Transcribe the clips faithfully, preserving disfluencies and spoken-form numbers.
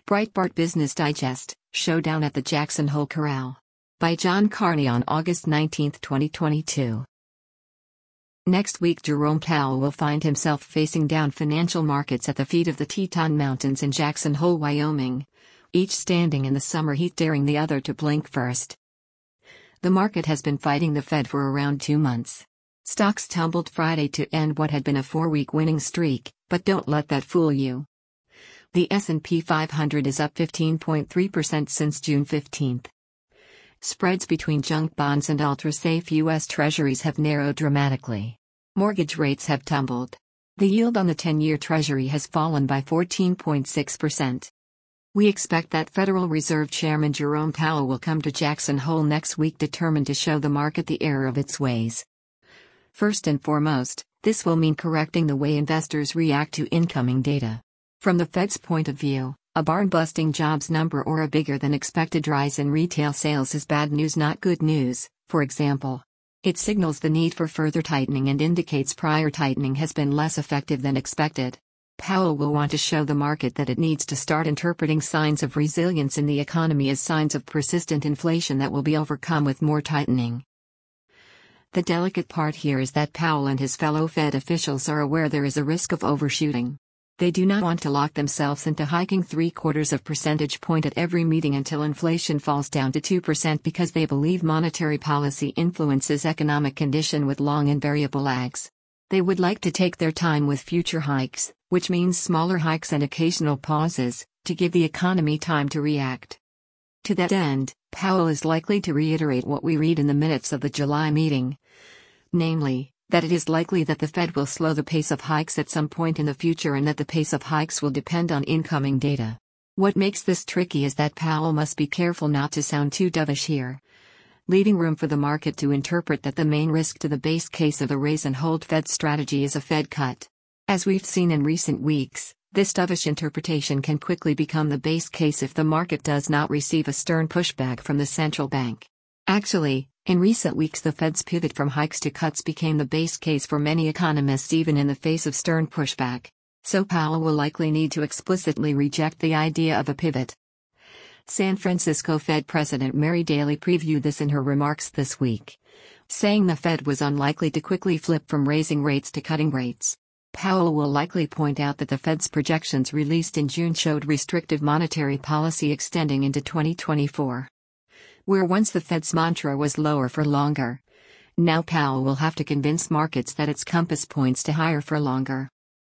Breitbart Business Digest, Showdown at the Jackson Hole Corral. By John Carney on August nineteenth, twenty twenty-two. Next week, Jerome Powell will find himself facing down financial markets at the feet of the Teton Mountains in Jackson Hole, Wyoming, each standing in the summer heat, daring the other to blink first. The market has been fighting the Fed for around two months. Stocks tumbled Friday to end what had been a four-week winning streak, but don't let that fool you. The S and P five hundred is up fifteen point three percent since June fifteenth. Spreads between junk bonds and ultra-safe U S Treasuries have narrowed dramatically. Mortgage rates have tumbled. The yield on the ten-year Treasury has fallen by fourteen point six percent. We expect that Federal Reserve Chairman Jerome Powell will come to Jackson Hole next week determined to show the market the error of its ways. First and foremost, this will mean correcting the way investors react to incoming data. From the Fed's point of view, a barn-busting jobs number or a bigger-than-expected rise in retail sales is bad news, not good news. For example, it signals the need for further tightening and indicates prior tightening has been less effective than expected. Powell will want to show the market that it needs to start interpreting signs of resilience in the economy as signs of persistent inflation that will be overcome with more tightening. The delicate part here is that Powell and his fellow Fed officials are aware there is a risk of overshooting. They do not want to lock themselves into hiking three quarters of percentage point at every meeting until inflation falls down to two percent because they believe monetary policy influences economic condition with long and variable lags. They would like to take their time with future hikes, which means smaller hikes and occasional pauses, to give the economy time to react. To that end, Powell is likely to reiterate what we read in the minutes of the July meeting. Namely, that it is likely that the Fed will slow the pace of hikes at some point in the future and that the pace of hikes will depend on incoming data. What makes this tricky is that Powell must be careful not to sound too dovish here, leaving room for the market to interpret that the main risk to the base case of a raise-and-hold Fed strategy is a Fed cut. As we've seen in recent weeks, this dovish interpretation can quickly become the base case if the market does not receive a stern pushback from the central bank. Actually, in recent weeks the Fed's pivot from hikes to cuts became the base case for many economists even in the face of stern pushback. So Powell will likely need to explicitly reject the idea of a pivot. San Francisco Fed President Mary Daly previewed this in her remarks this week, saying the Fed was unlikely to quickly flip from raising rates to cutting rates. Powell will likely point out that the Fed's projections released in June showed restrictive monetary policy extending into twenty twenty-four. Where once the Fed's mantra was lower for longer, now Powell will have to convince markets that its compass points to higher for longer.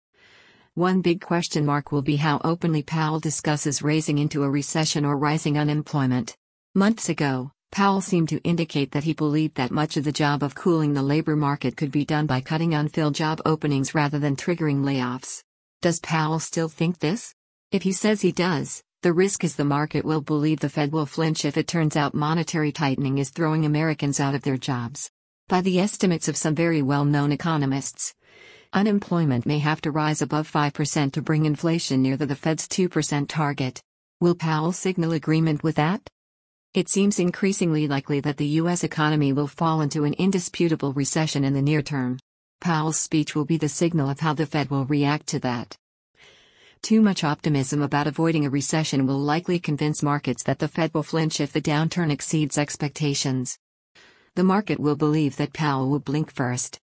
One big question mark will be how openly Powell discusses raising into a recession or rising unemployment. Months ago, Powell seemed to indicate that he believed that much of the job of cooling the labor market could be done by cutting unfilled job openings rather than triggering layoffs. Does Powell still think this? If he says he does, the risk is the market will believe the Fed will flinch if it turns out monetary tightening is throwing Americans out of their jobs. By the estimates of some very well-known economists, unemployment may have to rise above five percent to bring inflation near the, the Fed's two percent target. Will Powell signal agreement with that? It seems increasingly likely that the U S economy will fall into an indisputable recession in the near term. Powell's speech will be the signal of how the Fed will react to that. Too much optimism about avoiding a recession will likely convince markets that the Fed will flinch if the downturn exceeds expectations. The market will believe that Powell will blink first.